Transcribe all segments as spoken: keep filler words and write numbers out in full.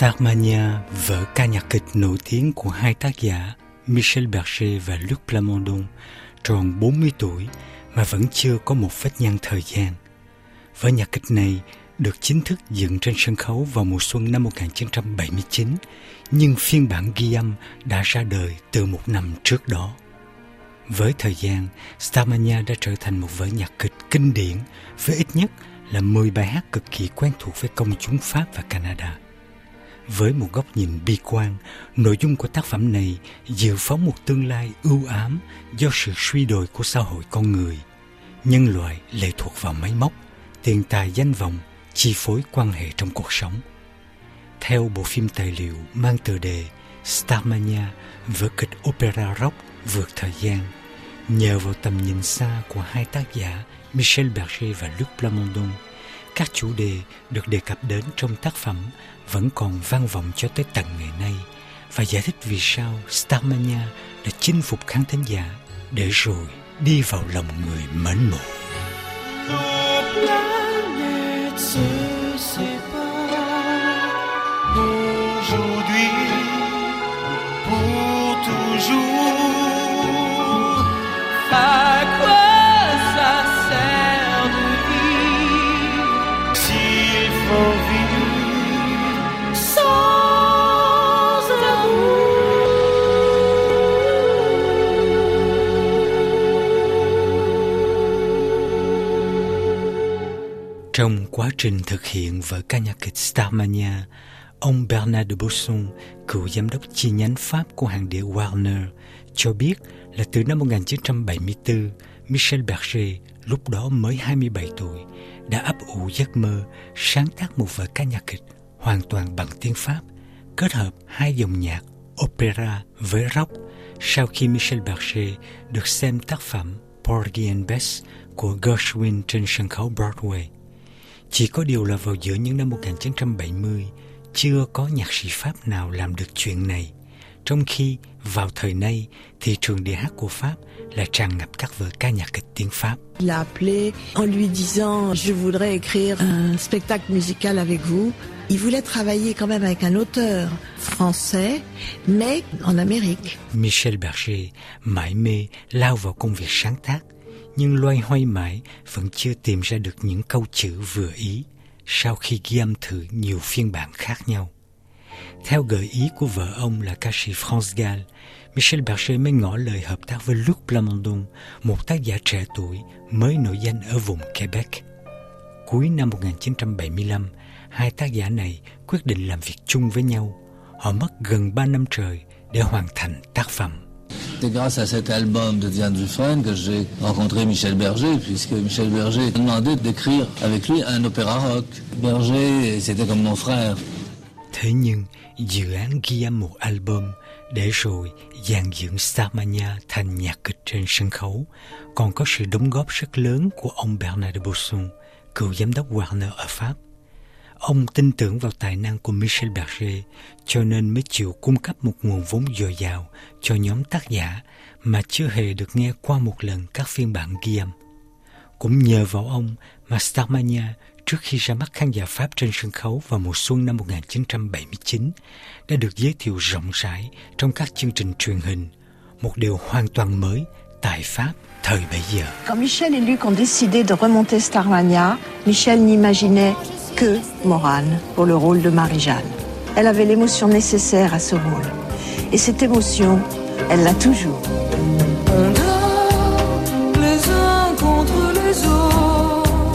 Starmania, vở ca nhạc kịch nổi tiếng của hai tác giả Michel Berger và Luc Plamondon, tròn bốn mươi tuổi mà vẫn chưa có một vết nhăn thời gian. Vở nhạc kịch này được chính thức dựng trên sân khấu vào mùa xuân năm một nghìn chín trăm bảy mươi chín, nhưng phiên bản ghi âm đã ra đời từ một năm trước đó. Với thời gian, Starmania đã trở thành một vở nhạc kịch kinh điển với ít nhất là mười bài hát cực kỳ quen thuộc với công chúng Pháp và Canada. Với một góc nhìn bi quan, nội dung của tác phẩm này dự phóng một tương lai ưu ám do sự suy đồi của xã hội con người. Nhân loại lệ thuộc vào máy móc, tiền tài danh vọng chi phối quan hệ trong cuộc sống. Theo bộ phim tài liệu mang tựa đề Starmania, vở kịch opera rock vượt thời gian, nhờ vào tầm nhìn xa của hai tác giả Michel Berger và Luc Plamondon, các chủ đề được đề cập đến trong tác phẩm vẫn còn vang vọng cho tới tận ngày nay và giải thích vì sao Starmania đã chinh phục khán thính giả để rồi đi vào lòng người mến mộ. Trong quá trình thực hiện vở ca nhạc kịch Starmania, ông Bernard de Bosson, cựu giám đốc chi nhánh Pháp của hãng đĩa Warner, cho biết là từ năm một nghìn chín trăm bảy mươi tư, Michel Berger, lúc đó mới hai mươi bảy tuổi, đã ấp ủ giấc mơ sáng tác một vở ca nhạc kịch hoàn toàn bằng tiếng Pháp, kết hợp hai dòng nhạc opera với rock sau khi Michel Berger được xem tác phẩm Porgy and Bess của Gershwin trên sân khấu Broadway. Chỉ có điều là vào giữa những năm một nghìn chín trăm bảy mươi, chưa có nhạc sĩ Pháp nào làm được chuyện này, trong khi vào thời nay, thị trường đĩa hát của Pháp lại tràn ngập các vở ca nhạc kịch tiếng Pháp. Il a appelé en lui disant je voudrais écrire un spectacle musical avec vous. Il voulait travailler quand même avec un auteur français, mais en Amérique. Michel Berger mải mê lao vào công việc sáng tác, nhưng loay hoay mãi vẫn chưa tìm ra được những câu chữ vừa ý sau khi ghi âm thử nhiều phiên bản khác nhau. Theo gợi ý của vợ ông là ca sĩ France Gall, Michel Berger mới ngỏ lời hợp tác với Luc Plamondon, một tác giả trẻ tuổi mới nổi danh ở vùng Quebec. Cuối năm một nghìn chín trăm bảy mươi lăm, hai tác giả này quyết định làm việc chung với nhau. Họ mất gần ba năm trời để hoàn thành tác phẩm. C'est grâce à cet album de Diane Dufresne que j'ai rencontré Michel Berger, puisque Michel Berger m'a demandé d'écrire avec lui un opéra rock. Berger, c'était comme mon frère. Thế nhưng, dự án ghi âm một album để rồi dàn dựng Starmania thành nhạc kịch trên sân khấu còn có sự đóng góp rất lớn của ông Bernard de Bosson, cựu giám đốc Warner ở Pháp. Ông tin tưởng vào tài năng của Michel Berger, cho nên mới chịu cung cấp một nguồn vốn dồi dào cho nhóm tác giả mà chưa hề được nghe qua một lần các phiên bản ghi âm. Cũng nhờ vào ông mà Starmania, trước khi ra mắt khán giả Pháp trên sân khấu vào mùa xuân năm một nghìn chín trăm bảy mươi chín, đã được giới thiệu rộng rãi trong các chương trình truyền hình, một điều hoàn toàn mới tại Pháp thời bấy giờ. Quand Michel et Luc ont décidé de remonter Starmania, Michel n'imaginait que Morane pour le rôle de Marie-Jeanne. Elle avait l'émotion nécessaire à ce rôle. Et cette émotion, elle l'a toujours. On dort les uns contre les autres.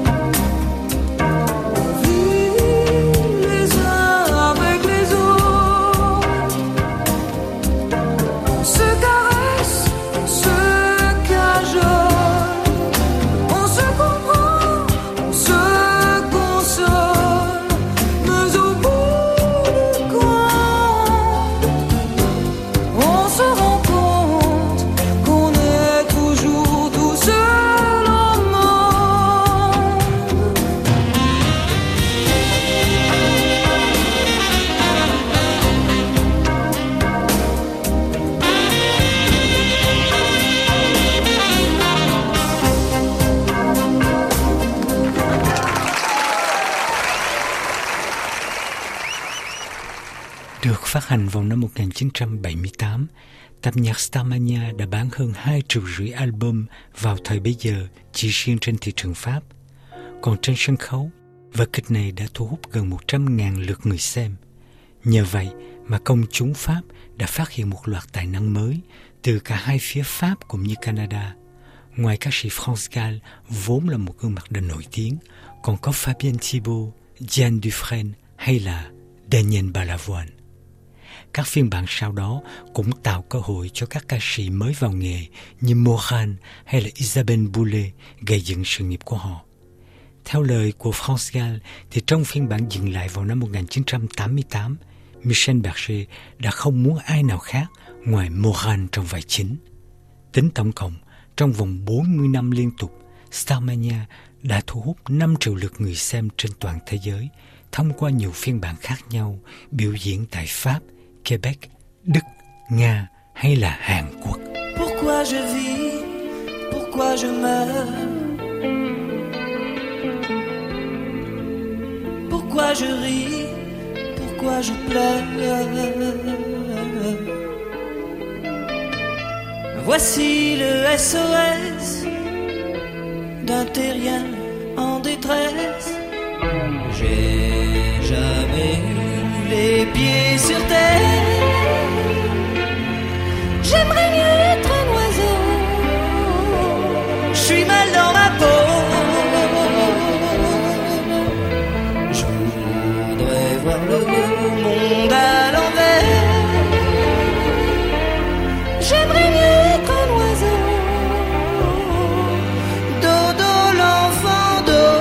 On vit les uns avec les autres. On se caresse, on se cajole. On se comprend, on se console. Mais au bout du compte, on se rend compte được phát hành vào năm một nghìn chín trăm bảy mươi tám, tập nhạc Starmania đã bán hơn hai triệu rưỡi album vào thời bấy giờ chỉ riêng trên thị trường Pháp. Còn trên sân khấu, vở kịch này đã thu hút gần một trăm nghìn lượt người xem. Nhờ vậy mà công chúng Pháp đã phát hiện một loạt tài năng mới từ cả hai phía Pháp cũng như Canada. Ngoài ca sĩ France Gall vốn là một gương mặt đã nổi tiếng, còn có Fabienne Thibault, Diane Dufresne hay là Daniel Balavoine. Các phiên bản sau đó cũng tạo cơ hội cho các ca sĩ mới vào nghề như Moran hay là Isabelle Boulay gây dựng sự nghiệp của họ. Theo lời của France Gall, thì trong phiên bản dựng lại vào năm một nghìn chín trăm tám mươi tám, Michel Berger đã không muốn ai nào khác ngoài Moran trong vai chính. Tính tổng cộng, trong vòng bốn mươi năm liên tục, Starmania đã thu hút năm triệu lượt người xem trên toàn thế giới thông qua nhiều phiên bản khác nhau biểu diễn tại Pháp, Quebec, Đức, Nga hay là Hàn Quốc. Pourquoi je vis, pourquoi je meurs, pourquoi je ris, pourquoi je pleure. Voici le S O S d'un terrien en détresse. J'ai jamais eu les pieds sur terre. J'aimerais mieux être un oiseau. Je suis mal dans ma peau. Je voudrais voir le monde à l'envers. J'aimerais mieux être un oiseau. Dodo l'enfant d'eau.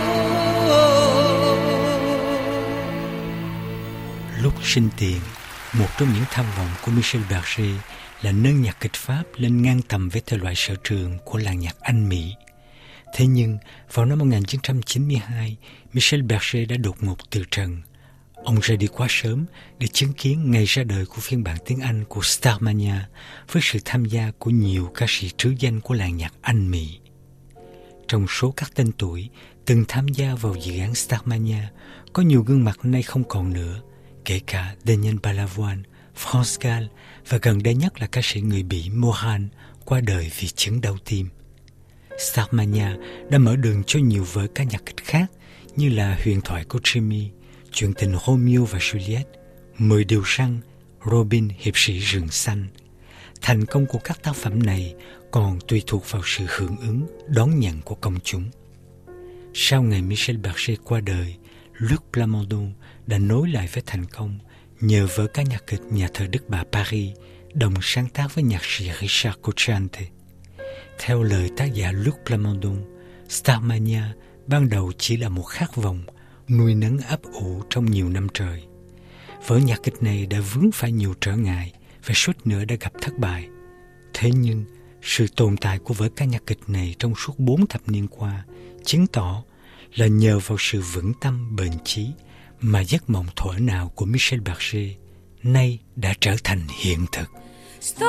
Lúc sinh tiền, một trong những tham vọng của Michel Berger là nâng nhạc kịch Pháp lên ngang tầm với thể loại sở trường của làng nhạc Anh Mỹ. Thế nhưng, vào năm một nghìn chín trăm chín mươi hai, Michel Berger đã đột ngột từ trần. Ông ra đi quá sớm để chứng kiến ngày ra đời của phiên bản tiếng Anh của Starmania với sự tham gia của nhiều ca sĩ trứ danh của làng nhạc Anh Mỹ. Trong số các tên tuổi từng tham gia vào dự án Starmania, có nhiều gương mặt nay không còn nữa, kể cả Daniel Balavoine, France Gall và gần đây nhất là ca sĩ người Bỉ Moran qua đời vì chứng đau tim. Starmania đã mở đường cho nhiều vở ca nhạc kịch khác như là Huyền thoại của Jimmy, Chuyện tình Romeo và Juliet, Mười điều săn, Robin hiệp sĩ rừng xanh. Thành công của các tác phẩm này còn tùy thuộc vào sự hưởng ứng, đón nhận của công chúng. Sau ngày Michel Berger qua đời, Luc Plamondon đã nối lại với thành công nhờ vở ca nhạc kịch Nhà thờ Đức Bà Paris, đồng sáng tác với nhạc sĩ Richard Cocciante. Theo lời tác giả Luc Plamondon, Starmania ban đầu chỉ là một khát vọng nuôi nấng ấp ủ trong nhiều năm trời. Vở nhạc kịch này đã vướng phải nhiều trở ngại và suýt nữa đã gặp thất bại. Thế nhưng, sự tồn tại của vở ca nhạc kịch này trong suốt bốn thập niên qua chứng tỏ là nhờ vào sự vững tâm bền chí mà giấc mộng thuở nào của Michel Berger nay đã trở thành hiện thực. Stone,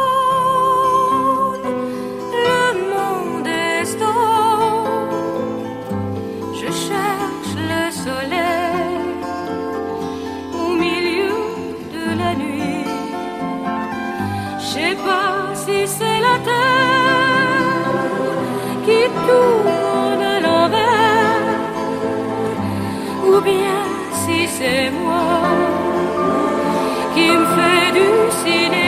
le monde est stone. Je cherche le soleil au milieu de la nuit. Je sais pas si c'est la terre qui tourne à l'envers ou bien si c'est moi qui me fais du cinéma.